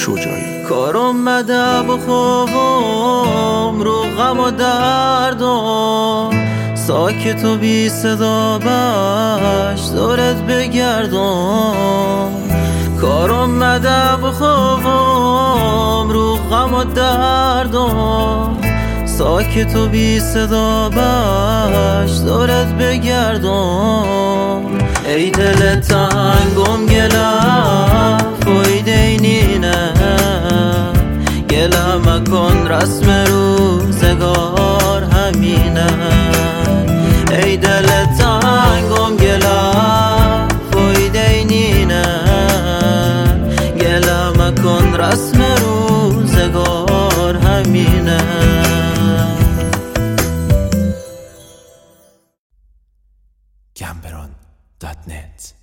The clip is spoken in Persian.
شجاعی. کار اومده با خوابم رو غم و دردم، ساکت و بی صدا باش دورت بگردم. کار اومده با خوابم رو غم و دردم، ساکت و بی صدا باش دورت بگردم. ای دل تنگم گله فایده نینه، گله مکن رسم روزگار همینه. ای دل تنگم گله فایده نینه، گله مکن رسم روزگار همینه. Gamberon.net